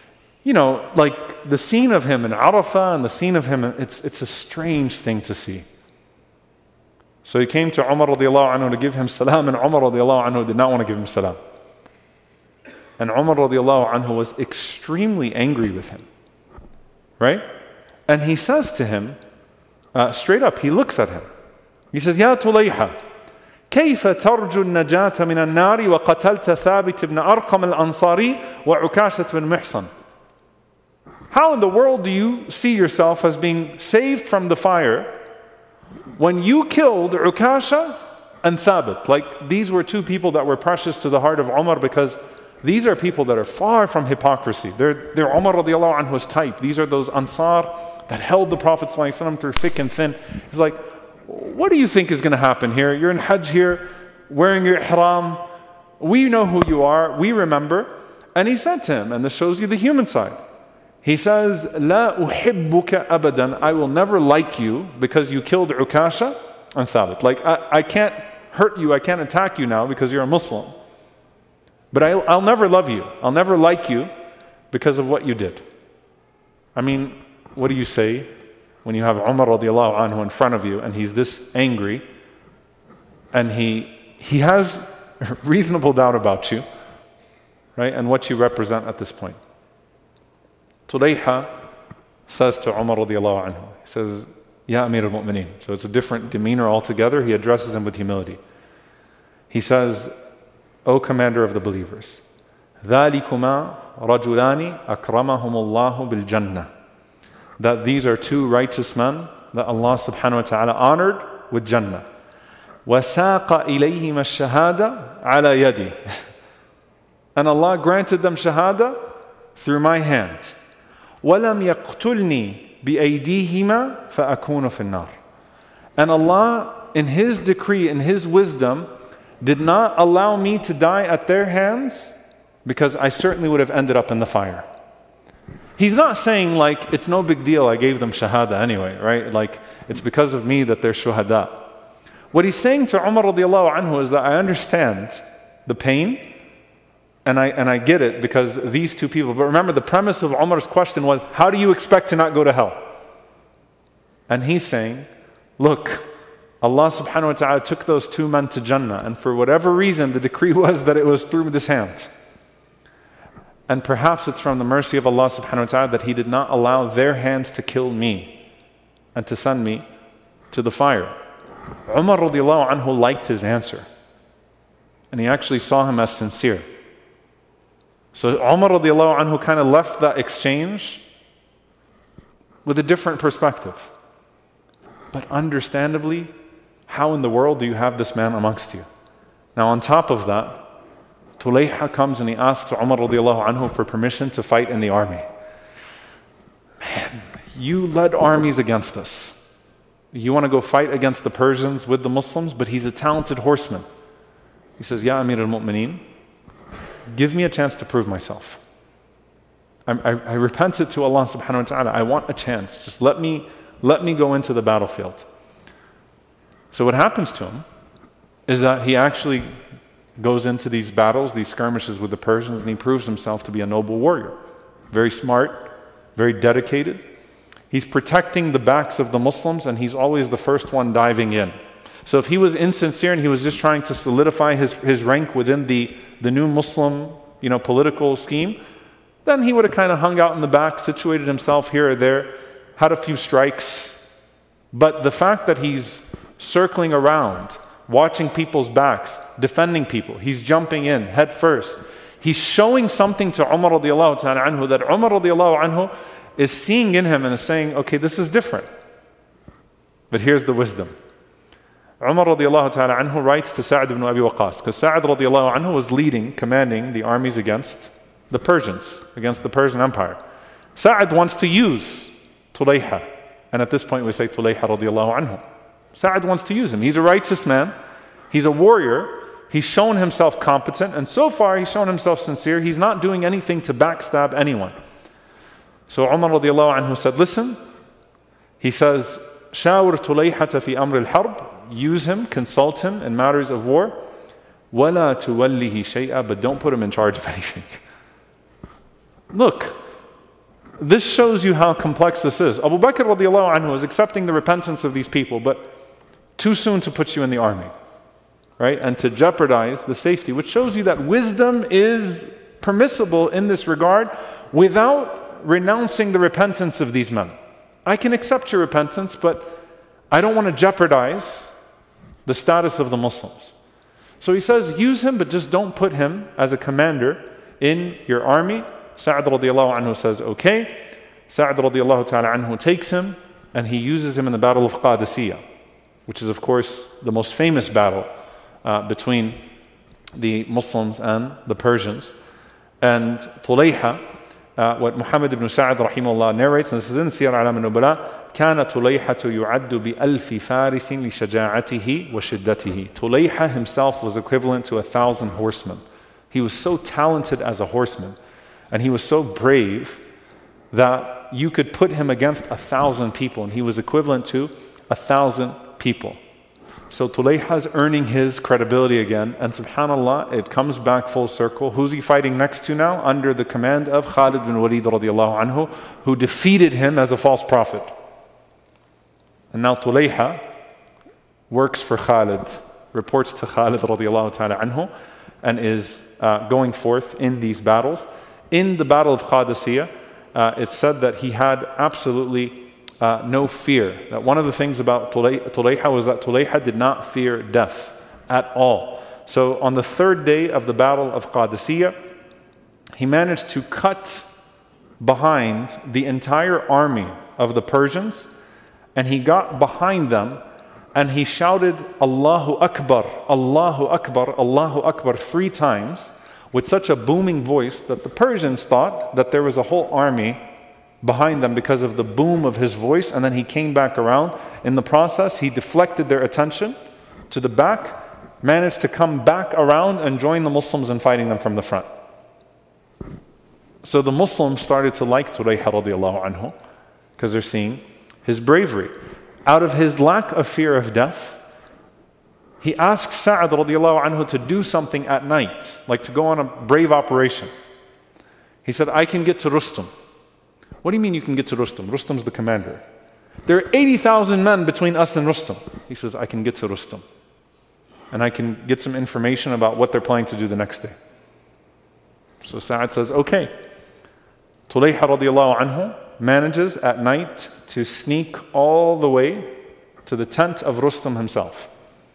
like the scene of him in Arafah and the scene of him, it's a strange thing to see. So he came to Umar radiallahu anhu to give him salam, and Umar radiallahu anhu did not want to give him salam. And Umar radiallahu anhu was extremely angry with him. Right? And he says to him, straight up, he looks at him. He says, Ya Tulayha, كيف ترجو النجاة من النار وقتلت ثابت بن أرقم الأنصاري وعكاشة بن محصن? How in the world do you see yourself as being saved from the fire when you killed Ukasha and Thabit? Like, these were two people that were precious to the heart of Umar, because these are people that are far from hypocrisy. They're Umar radiallahu anhu's type. These are those Ansar that held the Prophet ﷺ through thick and thin. He's like, what do you think is going to happen here? You're in Hajj here, wearing your ihram. We know who you are. We remember. And he said to him, and this shows you the human side. He says, لا أحبك أبدا. I will never like you because you killed Ukasha and Thabit. Like, I can't hurt you. I can't attack you now because you're a Muslim. But I'll never love you. I'll never like you because of what you did. I mean, what do you say when you have Umar radiallahu anhu in front of you and he's this angry and he has reasonable doubt about you, right? And what you represent at this point. Tulayha says to Umar radiallahu anhu, he says, Ya Amir al-Mu'mineen. So it's a different demeanor altogether. He addresses him with humility. He says, O commander of the believers, ذَلِكُمَا رَجُلَانِ أَكْرَمَهُمُ اللَّهُ بِالْجَنَّةِ. That these are two righteous men that Allah subhanahu wa ta'ala honored with Jannah. وَسَاقَ إِلَيْهِمَ الشَّهَادَةَ عَلَى يَدِي. And Allah granted them shahada through my hand. وَلَمْ يَقْتُلْنِي بِأَيْدِيهِمَا فَأَكُونُ فِي النَّارِ. And Allah, in His decree, in His wisdom, did not allow me to die at their hands, because I certainly would have ended up in the fire. He's not saying like, it's no big deal, I gave them shahada anyway, right? Like, it's because of me that they're shuhada. What he's saying to Umar radiallahu anhu is that I understand the pain, and I get it, because these two people, but remember the premise of Umar's question was, how do you expect to not go to hell? And he's saying, look, Allah subhanahu wa ta'ala took those two men to Jannah, and for whatever reason the decree was that it was through this hand. And perhaps it's from the mercy of Allah subhanahu wa ta'ala that He did not allow their hands to kill me and to send me to the fire. Umar radiallahu anhu liked his answer, and he actually saw him as sincere. So Umar radiallahu anhu kind of left that exchange with a different perspective. But understandably, how in the world do you have this man amongst you? Now on top of that, Tulayha comes and he asks Umar radiallahu anhu for permission to fight in the army. Man, you led armies against us. You want to go fight against the Persians with the Muslims, but he's a talented horseman. He says, Ya Amir al-Mu'mineen, give me a chance to prove myself. I repented to Allah subhanahu wa ta'ala. I want a chance. Just let me go into the battlefield. So what happens to him is that he actually goes into these battles, these skirmishes with the Persians, and he proves himself to be a noble warrior. Very smart, very dedicated. He's protecting the backs of the Muslims, and he's always the first one diving in. So if he was insincere and he was just trying to solidify his rank within the new Muslim, political scheme, then he would have kind of hung out in the back, situated himself here or there, had a few strikes. But the fact that he's circling around, watching people's backs, defending people, he's jumping in head first. He's showing something to Umar radiallahu ta'ala anhu that Umar radiallahu anhu is seeing in him and is saying, okay, this is different. But here's the wisdom. Umar radiallahu ta'ala anhu writes to Sa'd ibn Abi Waqqas, because Sa'd radiallahu anhu was commanding the armies against the Persians, against the Persian Empire. Sa'd wants to use Tulayha, and at this point we say Tulayha radiallahu anhu. Sa'd wants to use him. He's a righteous man. He's a warrior. He's shown himself competent, and so far he's shown himself sincere. He's not doing anything to backstab anyone. So Umar radiallahu anhu said, listen, he says, شاور تليحة في أمر الحرب, use him, consult him in matters of war. وَلَا تُوَلِّهِ شَيْئًا, but don't put him in charge of anything. Look, this shows you how complex this is. Abu Bakr radiallahu anhu is accepting the repentance of these people, but too soon to put you in the army, right? And to jeopardize the safety, which shows you that wisdom is permissible in this regard without renouncing the repentance of these men. I can accept your repentance, but I don't want to jeopardize the status of the Muslims. So he says, use him, but just don't put him as a commander in your army. Sa'ad radiallahu anhu says, okay. Sa'ad radiallahu ta'ala anhu takes him and he uses him in the battle of Qadisiyah, which is of course the most famous battle between the Muslims and the Persians. And Tulayha, what Muhammad ibn Sa'ad rahimahullah narrates, and this is in Siyar A'lam al-Nubala, كان طليحة يعد بألف فارس لشجاعته وشدته. Tulayha himself was equivalent to 1,000 horsemen. He was so talented as a horseman, and he was so brave that you could put him against 1,000 people, and he was equivalent to 1,000 people. So Tulayha is earning his credibility again, and subhanAllah, it comes back full circle. Who's he fighting next to now? Under the command of Khalid bin Walid radiallahu anhu, who defeated him as a false prophet. And now Tulayha works for Khalid, reports to Khalid radiallahu ta'ala anhu, and is going forth in these battles. In the battle of Qadisiyah, it's said that he had absolutely no fear. That one of the things about Tulayha was that Tulayha did not fear death at all. So on the third day of the battle of Qadisiyah, he managed to cut behind the entire army of the Persians, and he got behind them and he shouted Allahu Akbar, Allahu Akbar, Allahu Akbar 3 times with such a booming voice that the Persians thought that there was a whole army behind them because of the boom of his voice. And then he came back around. In the process, he deflected their attention to the back, managed to come back around and join the Muslims in fighting them from the front. So the Muslims started to like Tulayha radiallahu anhu because they're seeing his bravery. Out of his lack of fear of death, he asked Sa'ad radiallahu anhu to do something at night, like to go on a brave operation. He said, I can get to Rustum. What do you mean you can get to Rustum? Rustum's the commander. There are 80,000 men between us and Rustum. He says, I can get to Rustum. And I can get some information about what they're planning to do the next day. So Sa'ad says, okay. Tulayha radiallahu anhu manages at night to sneak all the way to the tent of Rustum himself.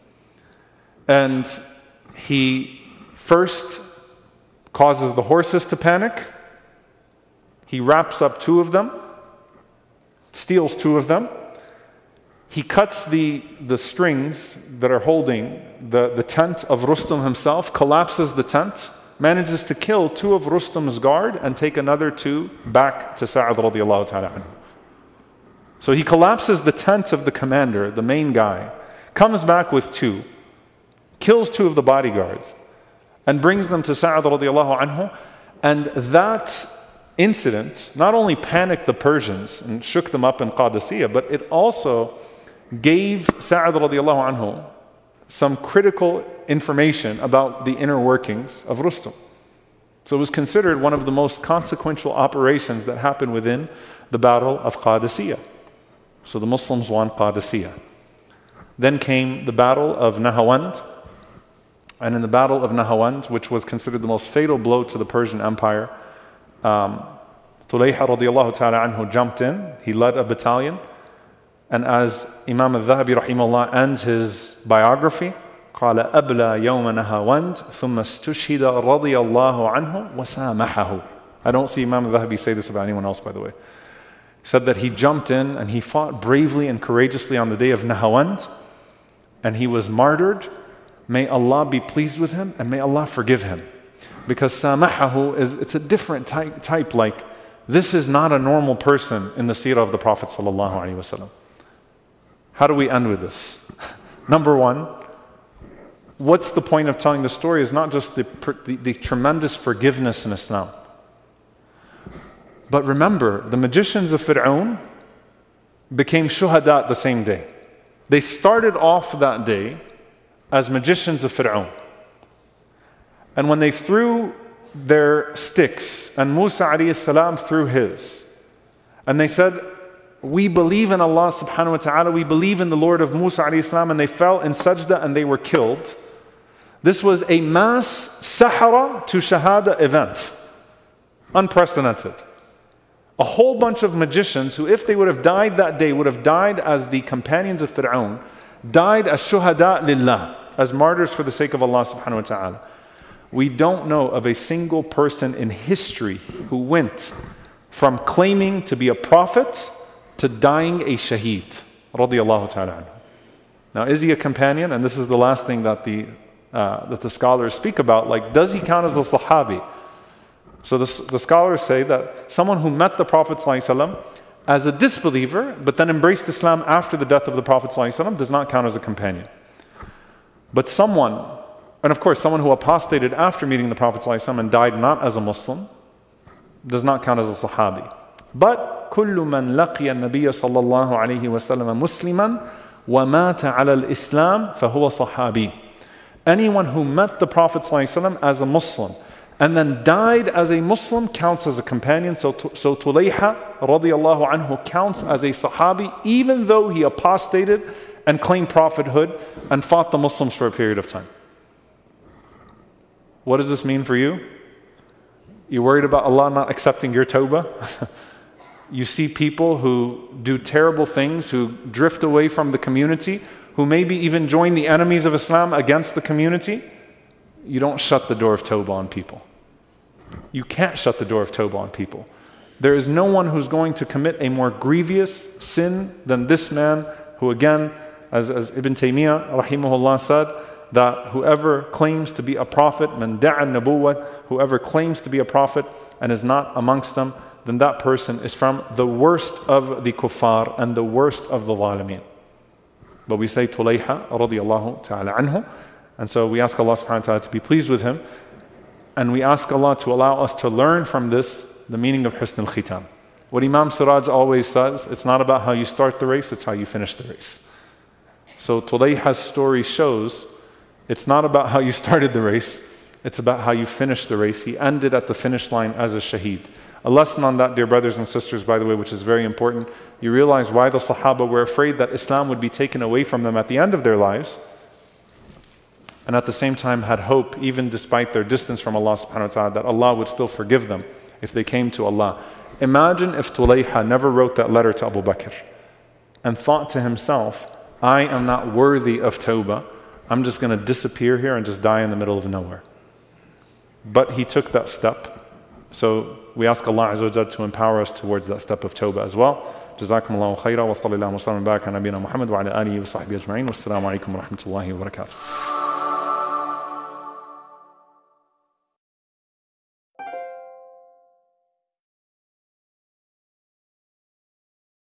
And he first causes the horses to panic. He wraps up 2 of them, steals 2 of them. He cuts the strings that are holding the tent of Rustum himself, collapses the tent, manages to kill 2 of Rustum's guard and take another 2 back to Sa'ad radiallahu ta'ala anhu. So he collapses the tent of the commander, the main guy, comes back with 2, kills 2 of the bodyguards, and brings them to Sa'ad radiallahu anhu. And that incident not only panicked the Persians and shook them up in Qadisiyah, but it also gave Sa'ad radiallahu anhu some critical information about the inner workings of Rustum. So it was considered one of the most consequential operations that happened within the battle of Qadisiyah. So the Muslims won Qadisiyah. Then came the battle of Nahawand. And in the battle of Nahawand, which was considered the most fatal blow to the Persian Empire, Tulayha radiallahu ta'ala anhu jumped in. He led a battalion. And as Imam al-Dhahabi rahimahullah ends his biography, قال أبلى يوم نهاوند ثم استشهد رضي الله عنه وسامحه. I don't see Imam al-Dhahabi say this about anyone else, by the way. He said that he jumped in and he fought bravely and courageously on the day of Nahawand, and he was martyred. May Allah be pleased with him and may Allah forgive him. Because samahahu it's a different type, like this is not a normal person in the seerah of the Prophet sallallahu alaihi wasallam. How do we end with this? Number 1, what's the point of telling the story is not just the tremendous forgiveness in Islam. But remember, the magicians of Fir'aun became shuhada the same day. They started off that day as magicians of Fir'aun. And when they threw their sticks, and Musa alayhi salam threw his, and they said, we believe in Allah subhanahu wa ta'ala, we believe in the Lord of Musa alayhi salam, and they fell in sajda and they were killed. This was a mass sahara to shahada event. Unprecedented. A whole bunch of magicians who, if they would have died that day, would have died as the companions of Fir'aun, died as shuhada lillah, as martyrs for the sake of Allah subhanahu wa ta'ala. We don't know of a single person in history who went from claiming to be a prophet to dying a shaheed. Radiyallahu ta'ala anhu. Now, is he a companion? And this is the last thing that the scholars speak about. Like, does he count as a sahabi? So the scholars say that someone who met the Prophet ﷺ as a disbeliever, but then embraced Islam after the death of the Prophet ﷺ, does not count as a companion. But someone, and of course someone who apostated after meeting the Prophet ﷺ and died not as a Muslim, does not count as a sahabi. But كل من لقي النبي صلى الله عليه وسلم مسلما ومات على الإسلام فهو صحابي. Anyone who met the Prophet ﷺ as a Muslim and then died as a Muslim counts as a companion. So Tulayha radiyallahu anhu counts as a sahabi, even though he apostated and claimed prophethood and fought the Muslims for a period of time. What does this mean for you? You're worried about Allah not accepting your tawbah? You see people who do terrible things, who drift away from the community, who maybe even join the enemies of Islam against the community. You don't shut the door of tawbah on people. You can't shut the door of tawbah on people. There is no one who's going to commit a more grievous sin than this man, who again, as Ibn Taymiyyah rahimahullah said, that whoever claims to be a prophet, man da'a nabuwwah, whoever claims to be a prophet and is not amongst them, then that person is from the worst of the kuffar and the worst of the zalimeen. But we say Tulayha radiyallahu ta'ala anhu. And so we ask Allah subhanahu wa ta'ala to be pleased with him. And we ask Allah to allow us to learn from this the meaning of Husn al-Khitam. What Imam Siraj always says, it's not about how you start the race, it's how you finish the race. So Tulayha's story shows it's not about how you started the race, it's about how you finished the race. He ended at the finish line as a shaheed. A lesson on that, dear brothers and sisters, by the way, which is very important. You realize why the Sahaba were afraid that Islam would be taken away from them at the end of their lives, and at the same time had hope, even despite their distance from Allah subhanahu wa ta'ala, that Allah would still forgive them if they came to Allah. Imagine if Tulayha never wrote that letter to Abu Bakr and thought to himself, I am not worthy of tawbah, I'm just going to disappear here and just die in the middle of nowhere. But he took that step. So we ask Allah Azza wa Jalla to empower us towards that step of tawbah as well. جزاكم الله خيرا وصلى الله وسلم وبارك على نبينا محمد وعلى آله وصحبه أجمعين والسلام عليكم ورحمة الله وبركاته.